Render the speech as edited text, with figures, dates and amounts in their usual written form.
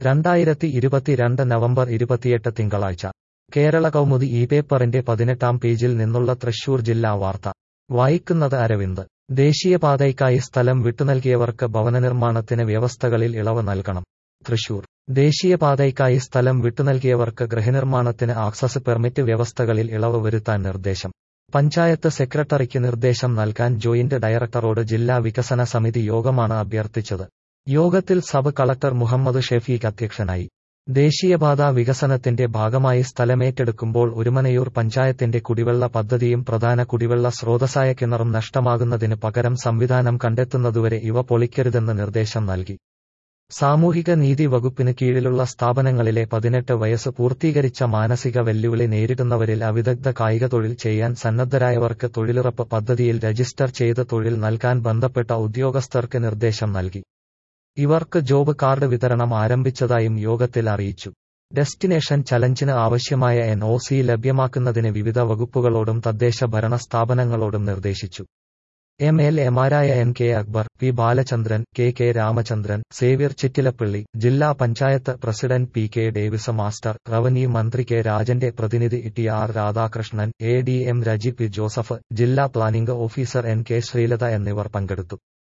2022 November 28 തിങ്കളാഴ്ച കേരള കൗമുദി ഈ പേപ്പറിന്റെ 18-ാം പേജിൽ നിന്നുള്ള തൃശൂർ ജില്ലാ വാർത്ത വായിക്കുന്നത് അരവിന്ദ്. ദേശീയപാതയ്ക്കായി സ്ഥലം വിട്ടുനൽകിയവർക്ക് ഭവനനിർമ്മാണത്തിന് വ്യവസ്ഥകളിൽ ഇളവ് നൽകണം. തൃശൂർ ദേശീയപാതയ്ക്കായി സ്ഥലം വിട്ടുനൽകിയവർക്ക് ഗൃഹനിർമ്മാണത്തിന് ആക്സസ് പെർമിറ്റ് വ്യവസ്ഥകളിൽ ഇളവ് വരുത്താൻ നിർദ്ദേശം. പഞ്ചായത്ത് സെക്രട്ടറിക്ക് നിർദ്ദേശം നൽകാൻ ജോയിന്റ് ഡയറക്ടറോട് ജില്ലാ വികസന സമിതി യോഗമാണ് അഭ്യർത്ഥിച്ചത്. യോഗത്തിൽ സബ് കളക്ടർ മുഹമ്മദ് ഷെഫീഖ് അധ്യക്ഷനായി. ദേശീയപാത വികസനത്തിന്റെ ഭാഗമായി സ്ഥലമേറ്റെടുക്കുമ്പോൾ ഒരുമനയൂർ പഞ്ചായത്തിന്റെ കുടിവെള്ള പദ്ധതിയും പ്രധാന കുടിവെള്ള സ്രോതസ്സായ കിണറും നഷ്ടമാകുന്നതിന് പകരം സംവിധാനം കണ്ടെത്തുന്നതുവരെ ഇവ പൊളിക്കരുതെന്ന് നിർദ്ദേശം നൽകി. സാമൂഹിക നീതി വകുപ്പിന് കീഴിലുള്ള സ്ഥാപനങ്ങളിലെ 18 വയസ്സ് പൂർത്തീകരിച്ച മാനസിക വെല്ലുവിളി നേരിടുന്നവരിൽ അവിദഗ്ധ കായിക തൊഴിൽ ചെയ്യാൻ സന്നദ്ധരായവർക്ക് തൊഴിലുറപ്പ് പദ്ധതിയിൽ രജിസ്റ്റർ ചെയ്ത് തൊഴിൽ നൽകാൻ ബന്ധപ്പെട്ട ഉദ്യോഗസ്ഥർക്ക് നിർദ്ദേശം നൽകി. ഇവർക്ക് ജോബ് കാർഡ് വിതരണം ആരംഭിച്ചതായും യോഗത്തിൽ അറിയിച്ചു. ഡെസ്റ്റിനേഷൻ ചലഞ്ചിന് ആവശ്യമായ NOC ലഭ്യമാക്കുന്നതിന് വിവിധ വകുപ്പുകളോടും തദ്ദേശ ഭരണ സ്ഥാപനങ്ങളോടും നിർദ്ദേശിച്ചു. MLA-മാരായ NK Akbar, P Balachandran, KK Ramachandran, Xavier Chittilappilly, ജില്ലാ panchayat president PK Davis master, revenue മന്ത്രി K രാജന്റെ പ്രതിനിധി TR Radhakrishnan, ADM Reji P Joseph, ജില്ലാ പ്ലാനിംഗ് ഓഫീസർ NK ശ്രീലത എന്നിവർ പങ്കെടുത്തു.